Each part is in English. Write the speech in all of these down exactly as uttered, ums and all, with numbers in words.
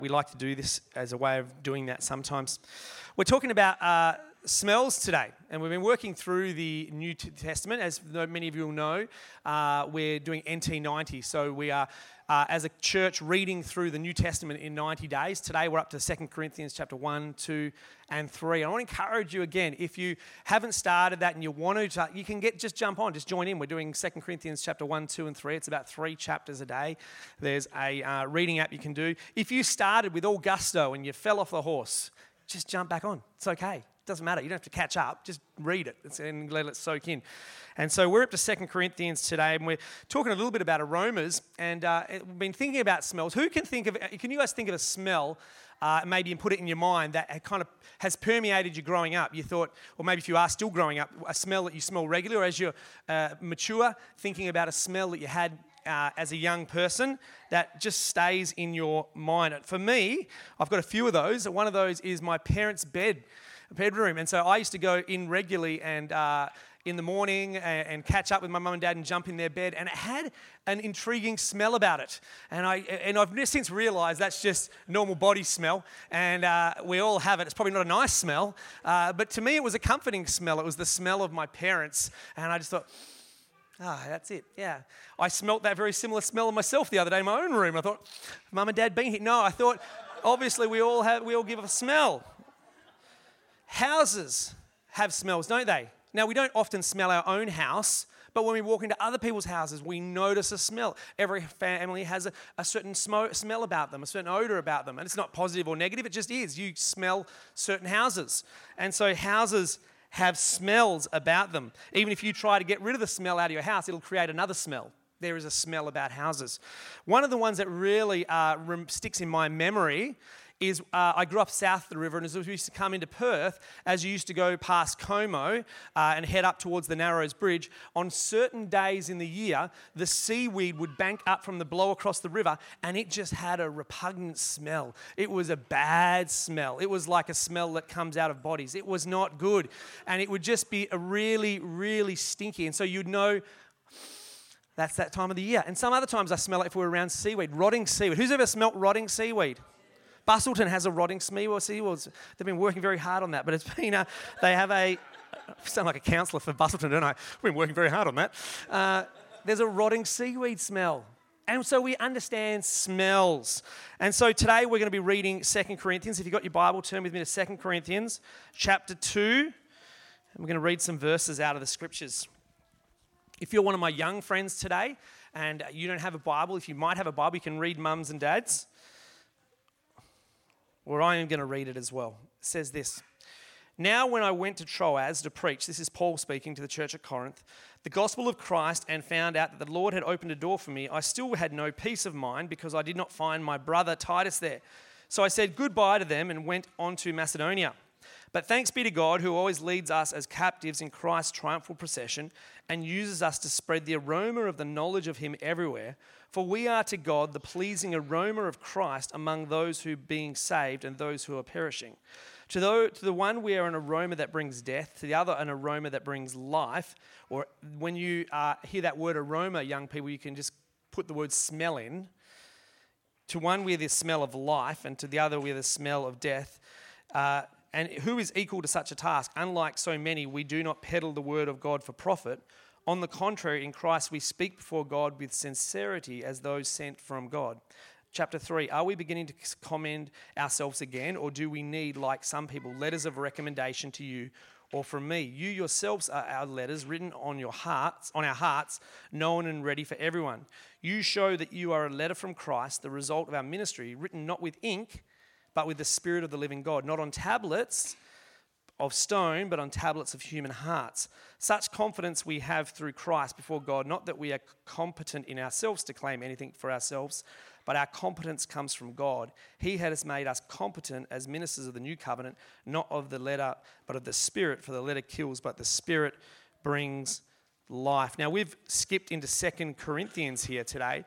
we like to do this as a way of doing that sometimes. We're talking about uh, smells today, and we've been working through the New Testament. As many of you will know, uh, we're doing N T ninety, so we are, uh, as a church, reading through the New Testament in ninety days. Today we're up to Second Corinthians chapter one, two, and three. And I want to encourage you again, if you haven't started that and you want to, you can get just jump on, just join in. We're doing Second Corinthians chapter one, two, and three. It's about three chapters a day. There's a uh, reading app you can do. If you started with all gusto and you fell off the horse, just jump back on. It's okay. Doesn't matter. You don't have to catch up. Just read it and let it soak in. And so we're up to Second Corinthians today, and we're talking a little bit about aromas. And uh, we've been thinking about smells. Who can think of? Can you guys think of a smell, uh, maybe, and put it in your mind that kind of has permeated you growing up? You thought, or maybe if you are still growing up, a smell that you smell regularly, or as you're uh, mature, thinking about a smell that you had uh, as a young person that just stays in your mind. For me, I've got a few of those. One of those is my parents' bed. bedroom. And so I used to go in regularly and uh, in the morning and, and catch up with my mum and dad and jump in their bed. And it had an intriguing smell about it. And, I, and I've since realised that's just normal body smell. And uh, we all have it. It's probably not a nice smell. Uh, but to me, it was a comforting smell. It was the smell of my parents. And I just thought, ah, that's it, yeah. I smelt that very similar smell of myself the other day in my own room. I thought, mum and dad been here? No, I thought, obviously we all have, we all give a smell. Houses have smells, don't they? Now, we don't often smell our own house, but when we walk into other people's houses, we notice a smell. Every family has a, a certain sm- smell about them, a certain odor about them. And it's not positive or negative, it just is. You smell certain houses. And so houses have smells about them. Even if you try to get rid of the smell out of your house, it'll create another smell. There is a smell about houses. One of the ones that really uh, rem- sticks in my memory is uh, I grew up south of the river, and as we used to come into Perth, as you used to go past Como uh, and head up towards the Narrows Bridge, on certain days in the year, the seaweed would bank up from the blow across the river, and it just had a repugnant smell. It was a bad smell. It was like a smell that comes out of bodies. It was not good, and it would just be a really, really stinky, and so you'd know that's that time of the year. And some other times I smell it if we're around seaweed, rotting seaweed. Who's ever smelt rotting seaweed? Bustleton has a rotting seaweed. They've been working very hard on that, but it's been a, they have a, I sound like a counsellor for Bustleton, don't I? We've been working very hard on that. Uh, there's a rotting seaweed smell. And so we understand smells. And so today we're going to be reading Second Corinthians. If you've got your Bible, turn with me to Second Corinthians chapter two. And we're going to read some verses out of the scriptures. If you're one of my young friends today and you don't have a Bible, if you might have a Bible, you can read mums and dads. Or I am going to read it as well. It says this: Now when I went to Troas to preach, this is Paul speaking to the church at Corinth, the gospel of Christ, and found out that the Lord had opened a door for me, I still had no peace of mind because I did not find my brother Titus there. So I said goodbye to them and went on to Macedonia. But thanks be to God, who always leads us as captives in Christ's triumphal procession and uses us to spread the aroma of the knowledge of him everywhere. For we are to God the pleasing aroma of Christ among those who are being saved and those who are perishing. To the, to the one we are an aroma that brings death, to the other an aroma that brings life. Or when you uh, hear that word aroma, young people, you can just put the word smell in. To one we are the smell of life, and to the other we are the smell of death. Uh, and who is equal to such a task? Unlike so many, we do not peddle the word of God for profit. On the contrary, in Christ we speak before God with sincerity as those sent from God. Chapter three, are we beginning to commend ourselves again, or do we need, like some people, letters of recommendation to you or from me? You yourselves are our letters written on your hearts, on our hearts, known and ready for everyone. You show that you are a letter from Christ, the result of our ministry, written not with ink, but with the Spirit of the living God, not on tablets of stone, but on tablets of human hearts. Such confidence we have through Christ before God, not that we are competent in ourselves to claim anything for ourselves, but our competence comes from God. He has made us competent as ministers of the new covenant, not of the letter, but of the Spirit, for the letter kills, but the Spirit brings life. Now, we've skipped into Second Corinthians here today,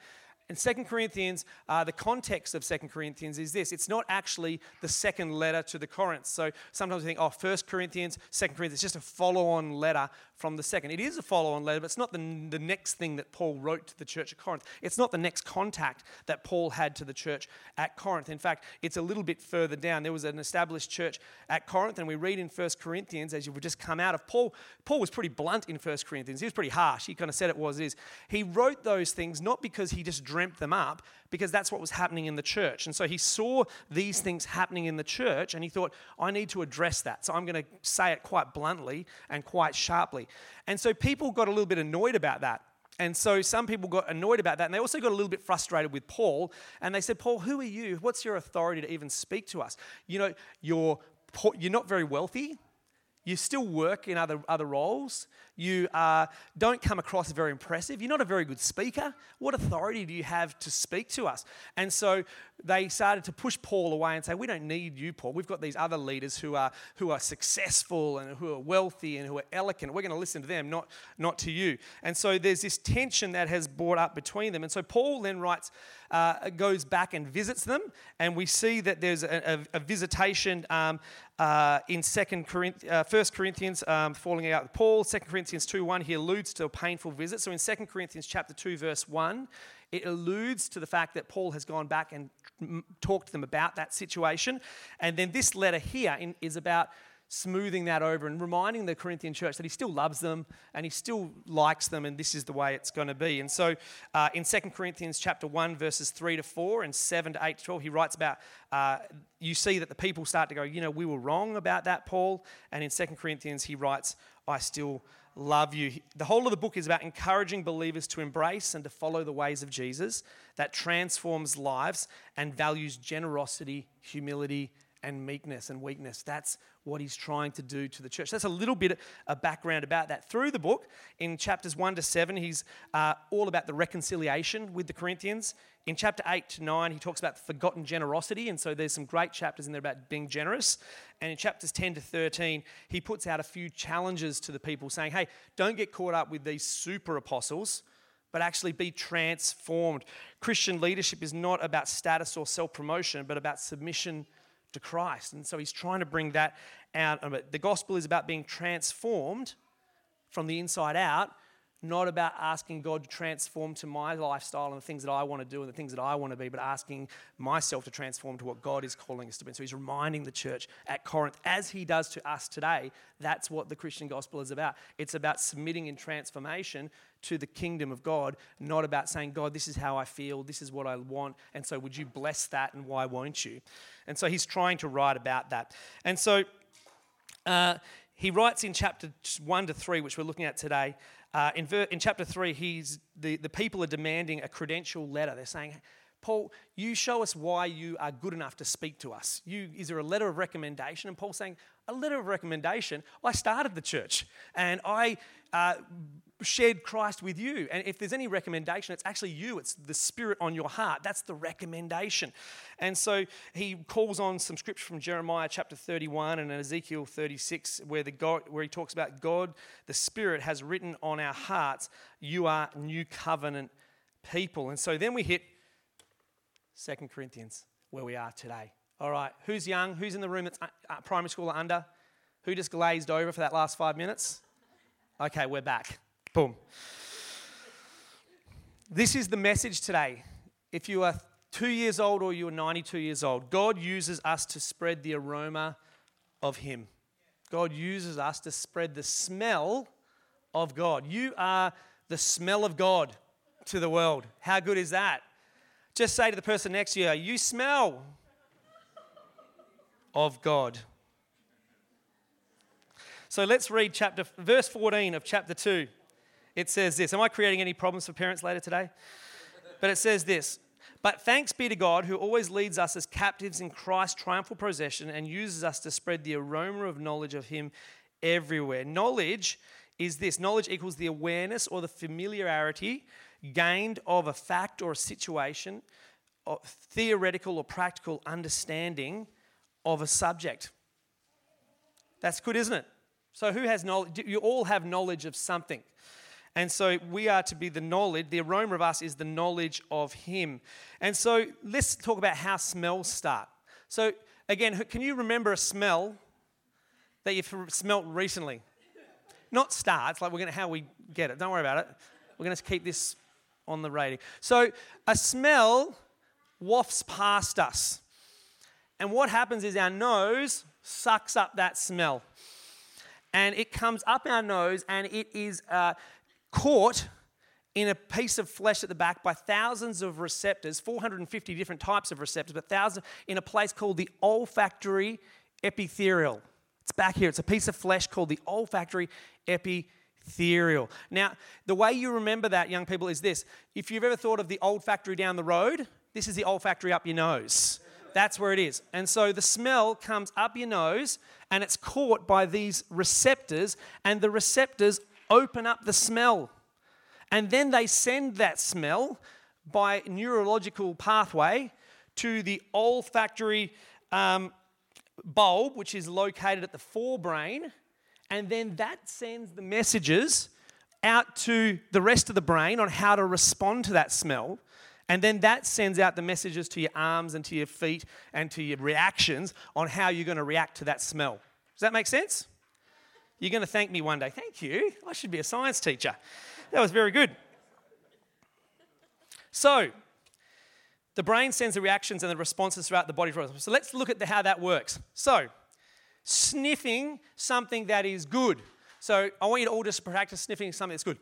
in Second Corinthians, uh, the context of Second Corinthians is this. It's not actually the second letter to the Corinth. So sometimes we think, oh, First Corinthians, Second Corinthians, it's just a follow-on letter from the second. It is a follow-on letter, but it's not the, the next thing that Paul wrote to the church at Corinth. It's not the next contact that Paul had to the church at Corinth. In fact, it's a little bit further down. There was an established church at Corinth, and we read in First Corinthians, as you've just come out of, Paul, Paul was pretty blunt in First Corinthians. He was pretty harsh. He kind of said it was is. He wrote those things not because he just dreamt them up, because that's what was happening in the church. And so he saw these things happening in the church, and he thought, I need to address that. So I'm going to say it quite bluntly and quite sharply. And so people got a little bit annoyed about that. And so some people got annoyed about that, and they also got a little bit frustrated with Paul. And they said, Paul, who are you? What's your authority to even speak to us? You know, you're, you're not very wealthy. You still work in other, other roles. You uh, don't come across very impressive. You're not a very good speaker. What authority do you have to speak to us? And so they started to push Paul away and say, we don't need you, Paul. We've got these other leaders who are who are successful and who are wealthy and who are eloquent. We're going to listen to them, not, not to you. And so there's this tension that has brought up between them. And so Paul then writes, uh, goes back and visits them. And we see that there's a, a, a visitation um, uh, in Second Corinthians, uh, First Corinthians, um, falling out with Paul. Second Corinthians two one, he alludes to a painful visit. So in Second Corinthians chapter two, verse one, it alludes to the fact that Paul has gone back and talked to them about that situation. And then this letter here in, is about smoothing that over and reminding the Corinthian church that he still loves them and he still likes them, and this is the way it's going to be. And so uh, in Second Corinthians chapter one, verses three to four and seven to eight to twelve, he writes about, uh, you see that the people start to go, you know, we were wrong about that, Paul. And in Second Corinthians, he writes, I still love you. The whole of the book is about encouraging believers to embrace and to follow the ways of Jesus that transforms lives and values generosity, humility, and meekness and weakness. That's what he's trying to do to the church. That's a little bit of background about that. Through the book, in chapters one to seven, he's uh, all about the reconciliation with the Corinthians. In chapter eight to nine, he talks about forgotten generosity, and so there's some great chapters in there about being generous. And in chapters ten to thirteen, he puts out a few challenges to the people saying, hey, don't get caught up with these super apostles, but actually be transformed. Christian leadership is not about status or self-promotion, but about submission to Christ. And so he's trying to bring that out. The gospel is about being transformed from the inside out, not about asking God to transform to my lifestyle and the things that I want to do and the things that I want to be, but asking myself to transform to what God is calling us to be. So he's reminding the church at Corinth, as he does to us today, that's what the Christian gospel is about. It's about submitting in transformation to the kingdom of God, not about saying, God, this is how I feel, this is what I want, and so would you bless that, and why won't you? And so he's trying to write about that. And so uh, he writes in chapter one to three, which we're looking at today. Uh, in, ver- in chapter three, he's the, the people are demanding a credential letter. They're saying, Paul, you show us why you are good enough to speak to us. You, is there a letter of recommendation? And Paul's saying, a letter of recommendation? I started the church and I uh, shared Christ with you. And if there's any recommendation, it's actually you. It's the Spirit on your heart. That's the recommendation. And so he calls on some scripture from Jeremiah chapter thirty-one and Ezekiel thirty-six where, the God, where he talks about God, the Spirit has written on our hearts, you are new covenant people. And so then we hit Second Corinthians, where we are today. All right, who's young? Who's in the room that's uh, primary school or under? Who just glazed over for that last five minutes? Okay, we're back. Boom. This is the message today. If you are two years old or you are ninety-two years old, God uses us to spread the aroma of Him. God uses us to spread the smell of God. You are the smell of God to the world. How good is that? Just say to the person next to you, you smell of God. So let's read chapter verse fourteen of chapter two. It says this. Am I creating any problems for parents later today? But it says this. But thanks be to God who always leads us as captives in Christ's triumphal procession and uses us to spread the aroma of knowledge of Him everywhere. Knowledge is this. Knowledge equals the awareness or the familiarity gained of a fact or a situation, or theoretical or practical understanding of a subject. That's good, isn't it? So who has knowledge? You all have knowledge of something. And so we are to be the knowledge, the aroma of us is the knowledge of him. And so let's talk about how smells start. So again, can you remember a smell that you've smelt recently? Not start, it's like we're going to, how we get it. Don't worry about it. We're going to keep this on the rating. So a smell wafts past us. And what happens is our nose sucks up that smell. And it comes up our nose and it is uh, caught in a piece of flesh at the back by thousands of receptors, four hundred fifty different types of receptors, but thousands in a place called the olfactory epithelial. It's back here. It's a piece of flesh called the olfactory epithelial. Now, the way you remember that, young people, is this. If you've ever thought of the olfactory down the road, this is the olfactory up your nose. That's where it is. And so the smell comes up your nose and it's caught by these receptors, and the receptors open up the smell. And then they send that smell by neurological pathway to the olfactory um, bulb, which is located at the forebrain, and then that sends the messages out to the rest of the brain on how to respond to that smell. And then that sends out the messages to your arms and to your feet and to your reactions on how you're going to react to that smell. Does that make sense? You're going to thank me one day. Thank you. I should be a science teacher. That was very good. So, the brain sends the reactions and the responses throughout the body. So let's look at the, how that works. So, sniffing something that is good. So I want you to all just practice sniffing something that's good.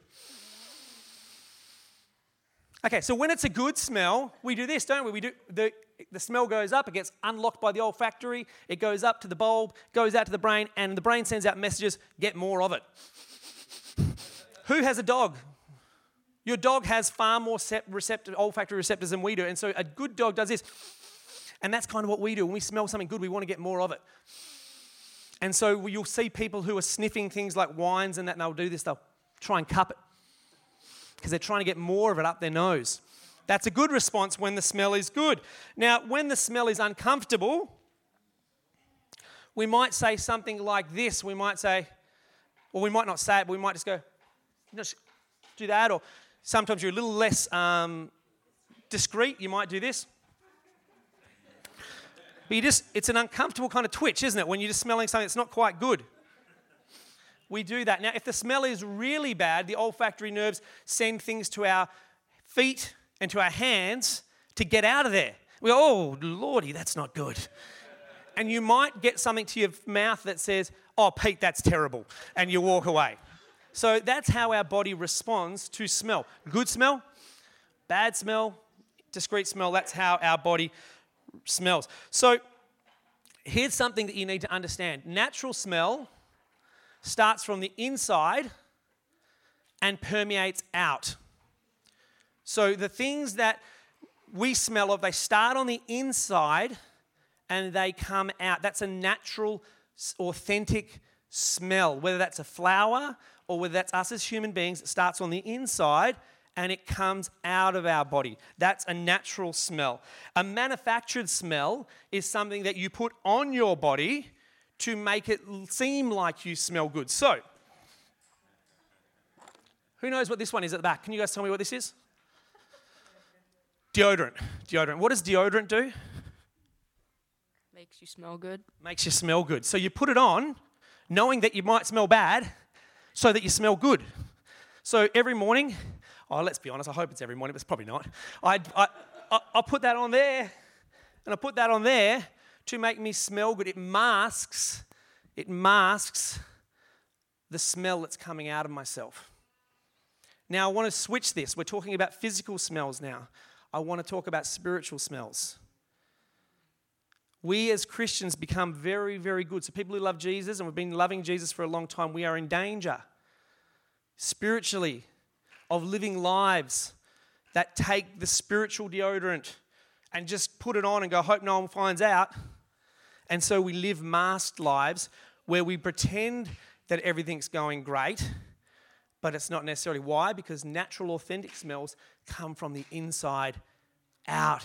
Okay, so when it's a good smell, we do this, don't we? We do the the smell goes up, it gets unlocked by the olfactory, it goes up to the bulb, goes out to the brain, and the brain sends out messages, get more of it. Who has a dog? Your dog has far more receptor, olfactory receptors than we do, and so a good dog does this. And that's kind of what we do. When we smell something good, we want to get more of it. And so you'll see people who are sniffing things like wines and that, and they'll do this, they'll try and cup it, because they're trying to get more of it up their nose. That's a good response when the smell is good. Now, when the smell is uncomfortable, we might say something like this. We might say, or we might not say it, but we might just go, just do that. Or sometimes you're a little less um, discreet. You might do this. But you just, it's an uncomfortable kind of twitch, isn't it, when you're just smelling something that's not quite good. We do that. Now, if the smell is really bad, the olfactory nerves send things to our feet and to our hands to get out of there. We go, oh, Lordy, that's not good. And you might get something to your mouth that says, oh, Pete, that's terrible, and you walk away. So that's how our body responds to smell. Good smell, bad smell, discreet smell, that's how our body smells. So here's something that you need to understand. Natural smell starts from the inside and permeates out. So the things that we smell of, they start on the inside and they come out. That's a natural, authentic smell. Whether that's a flower or whether that's us as human beings, it starts on the inside and it comes out of our body. That's a natural smell. A manufactured smell is something that you put on your body to make it seem like you smell good. So, who knows what this one is at the back? Can you guys tell me what this is? Deodorant. Deodorant. What does deodorant do? Makes you smell good. Makes you smell good. So you put it on knowing that you might smell bad so that you smell good. So every morning, oh, let's be honest, I hope it's every morning, but it's probably not. I, I, I, I'll put that on there, and I put that on there to make me smell good. It masks, it masks the smell that's coming out of myself. Now, I want to switch this. We're talking about physical smells now. I want to talk about spiritual smells. We as Christians become very, very good. So people who love Jesus, and we've been loving Jesus for a long time, we are in danger spiritually of living lives that take the spiritual deodorant and just put it on and go, hope no one finds out. And so we live masked lives where we pretend that everything's going great, but it's not necessarily. Why? Because natural, authentic smells come from the inside out.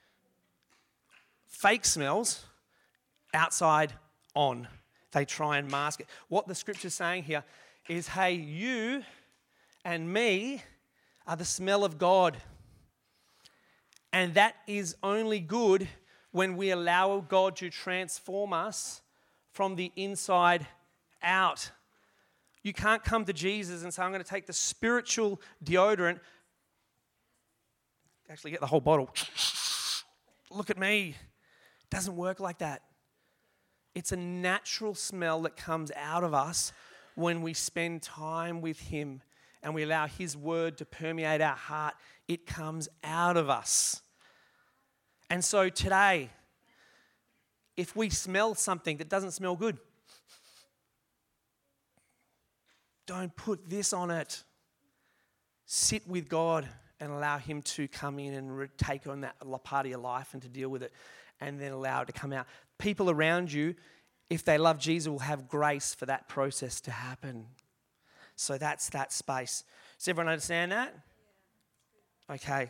Fake smells, outside on. They try and mask it. What the scripture's saying here is, hey, you and me are the smell of God. And that is only good when we allow God to transform us from the inside out. You can't come to Jesus and say, I'm going to take the spiritual deodorant, actually get the whole bottle. Look at me. It doesn't work like that. It's a natural smell that comes out of us when we spend time with Him and we allow His word to permeate our heart. It comes out of us. And so today, if we smell something that doesn't smell good, don't put this on it. Sit with God and allow Him to come in and re- take on that part of your life and to deal with it, and then allow it to come out. People around you, if they love Jesus, will have grace for that process to happen. So that's that space. Does everyone understand that? Okay.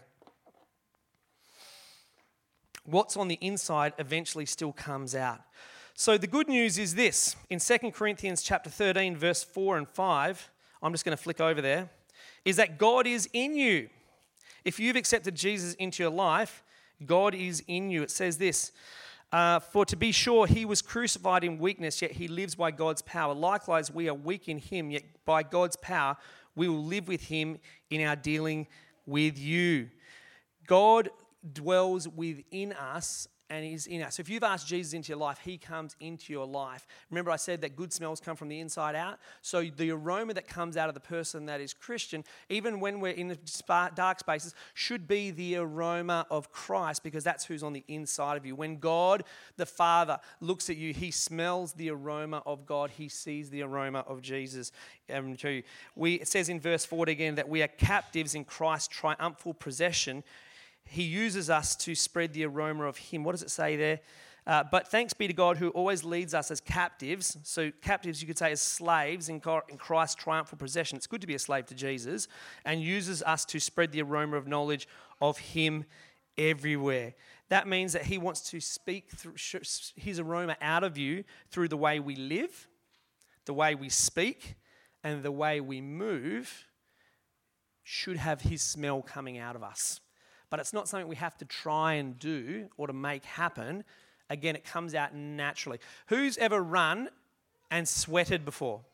What's on the inside eventually still comes out. So the good news is this. In Second Corinthians chapter thirteen, verse four and five, I'm just going to flick over there, is that God is in you. If you've accepted Jesus into your life, God is in you. It says this, uh, for to be sure, He was crucified in weakness, yet He lives by God's power. Likewise, we are weak in Him, yet by God's power, we will live with Him in our dealing with you. God dwells within us and is in us. So if you've asked Jesus into your life, He comes into your life. Remember I said that good smells come from the inside out? So the aroma that comes out of the person that is Christian, even when we're in the dark spaces, should be the aroma of Christ, because that's who's on the inside of you. When God, the Father, looks at you, He smells the aroma of God. He sees the aroma of Jesus. Um, to you. We, it says in verse forty again that we are captives in Christ's triumphal possession. He uses us to spread the aroma of Him. What does it say there? Uh, but thanks be to God who always leads us as captives. So captives, you could say, as slaves in Christ's triumphal possession. It's good to be a slave to Jesus, and uses us to spread the aroma of knowledge of Him everywhere. That means that He wants to speak through His aroma out of you through the way we live, the way we speak, and the way we move should have His smell coming out of us. But it's not something we have to try and do or to make happen. Again, it comes out naturally. Who's ever run and sweated before?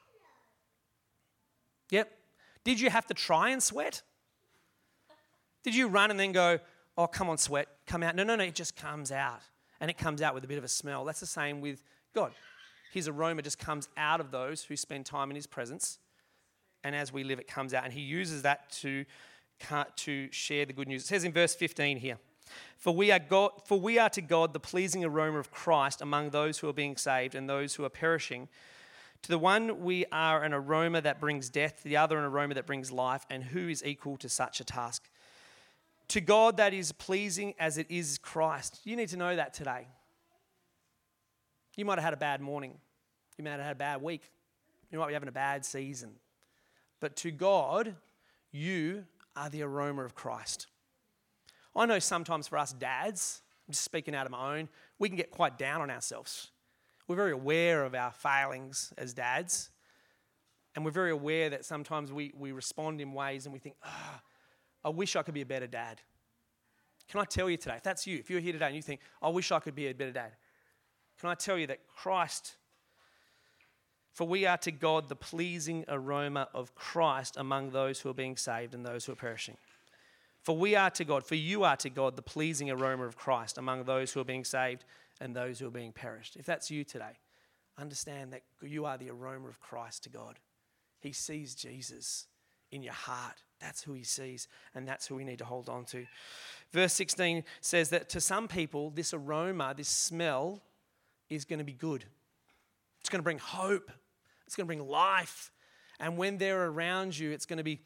Yep. Did you have to try and sweat? Did you run and then go, oh, come on, sweat, come out? No, no, no, it just comes out. And it comes out with a bit of a smell. That's the same with God. His aroma just comes out of those who spend time in His presence. And as we live, it comes out. And He uses that to to share the good news. It says in verse fifteen here, for we are God, for we are to God the pleasing aroma of Christ among those who are being saved and those who are perishing. To the one we are an aroma that brings death, to the other an aroma that brings life, and who is equal to such a task? To God that is pleasing as it is Christ. You need to know that today. You might have had a bad morning. You might have had a bad week. You might be having a bad season. But to God, you are the aroma of Christ. I know sometimes for us dads, I'm just speaking out of my own, we can get quite down on ourselves. We're very aware of our failings as dads, and we're very aware that sometimes we, we respond in ways and we think, ah, oh, I wish I could be a better dad. Can I tell you today, if that's you, if you're here today and you think, I wish I could be a better dad, can I tell you that Christ, for we are to God the pleasing aroma of Christ among those who are being saved and those who are perishing. For we are to God, for you are to God the pleasing aroma of Christ among those who are being saved and those who are being perished. If that's you today, understand that you are the aroma of Christ to God. He sees Jesus in your heart. That's who He sees, and that's who we need to hold on to. Verse sixteen says that to some people, this aroma, this smell, is going to be good. It's going to bring hope. It's going to bring life. And when they're around you, it's going to be,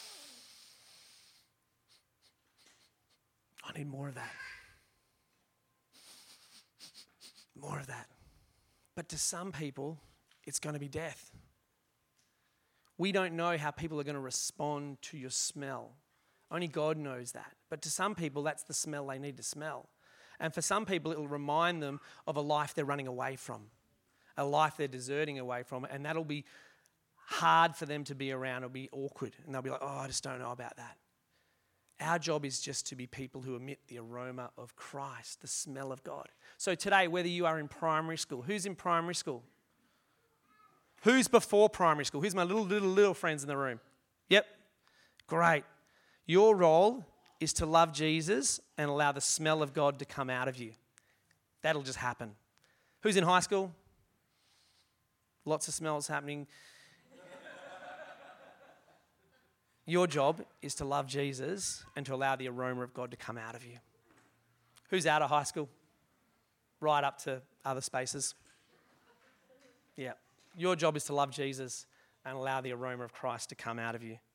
I need more of that. More of that. But to some people, it's going to be death. We don't know how people are going to respond to your smell. Only God knows that. But to some people, that's the smell they need to smell. And for some people, it will remind them of a life they're running away from, a life they're deserting away from, and that'll be hard for them to be around. It'll be awkward. And they'll be like, oh, I just don't know about that. Our job is just to be people who emit the aroma of Christ, the smell of God. So today, whether you are in primary school, who's in primary school? Who's before primary school? Who's my little, little, little friends in the room? Yep. Great. Your role is to love Jesus and allow the smell of God to come out of you. That'll just happen. Who's in high school? Lots of smells happening. Your job is to love Jesus and to allow the aroma of God to come out of you. Who's out of high school? Right up to other spaces. Yeah. Your job is to love Jesus and allow the aroma of Christ to come out of you.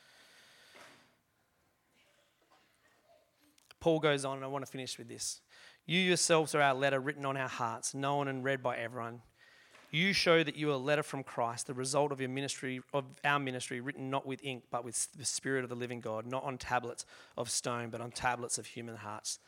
Paul goes on, and I want to finish with this. You yourselves are our letter written on our hearts, known and read by everyone. You show that you are a letter from Christ, the result of your ministry, of our ministry, written not with ink, but with the Spirit of the living God, not on tablets of stone, but on tablets of human hearts.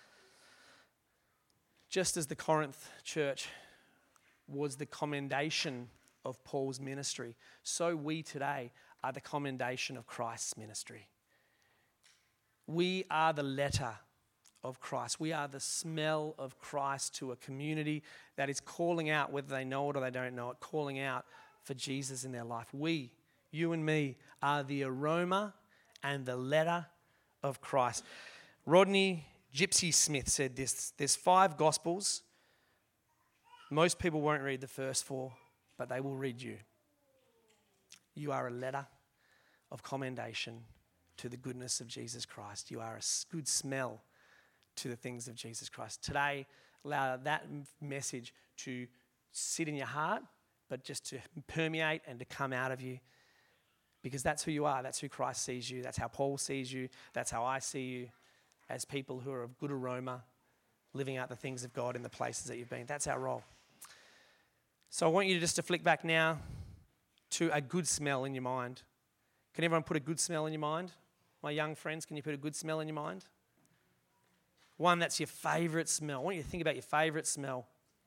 Just as the Corinth church was the commendation of Paul's ministry, so we today are the commendation of Christ's ministry. We are the letter of Christ. We are the smell of Christ to a community that is calling out, whether they know it or they don't know it, calling out for Jesus in their life. We, you and me, are the aroma and the letter of Christ. Rodney Gypsy Smith said this: there's five gospels. Most people won't read the first four, but they will read you. You are a letter of commendation to the goodness of Jesus Christ. You are a good smell to the things of Jesus Christ. Today, allow that message to sit in your heart, but just to permeate and to come out of you, because that's who you are. That's who Christ sees you. That's how Paul sees you. That's how I see you, as people who are of good aroma, living out the things of God in the places that you've been. That's our role. So I want you just to flick back now to a good smell in your mind. Can everyone put a good smell in your mind? My young friends, can you put a good smell in your mind? One that's your favourite smell. I want you to think about your favourite smell.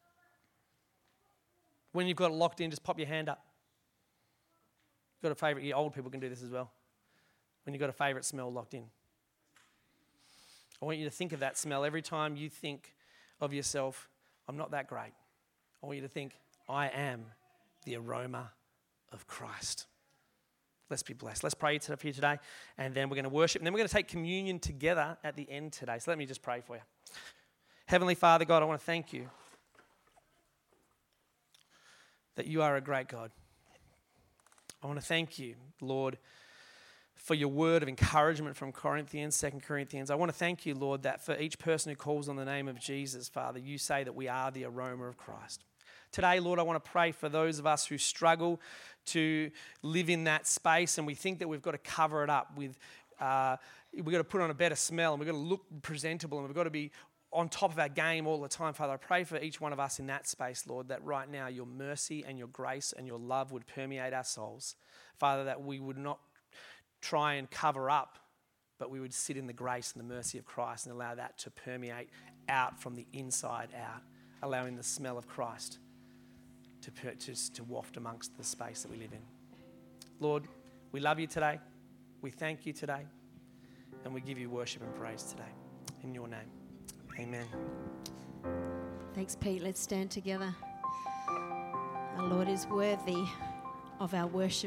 When you've got it locked in, just pop your hand up. Got a favourite? You old people can do this as well. When you've got a favourite smell locked in. I want you to think of that smell every time you think of yourself, I'm not that great. I want you to think, I am the aroma of Christ. Let's be blessed. Let's pray for you today, and then we're going to worship, and then we're going to take communion together at the end today. So let me just pray for you. Heavenly Father, God, I want to thank you that you are a great God. I want to thank you, Lord, for your word of encouragement from Corinthians, Second Corinthians. I want to thank you, Lord, that for each person who calls on the name of Jesus, Father, you say that we are the aroma of Christ. Today, Lord, I want to pray for those of us who struggle to live in that space, and we think that we've got to cover it up with, uh, we've got to put on a better smell, and we've got to look presentable, and we've got to be on top of our game all the time. Father, I pray for each one of us in that space, Lord, that right now your mercy and your grace and your love would permeate our souls. Father, that we would not try and cover up, but we would sit in the grace and the mercy of Christ and allow that to permeate out from the inside out, allowing the smell of Christ to purchase, to waft amongst the space that we live in. Lord, we love you today. We thank you today. And we give you worship and praise today. In your name, amen. Thanks, Pete. Let's stand together. Our Lord is worthy of our worship.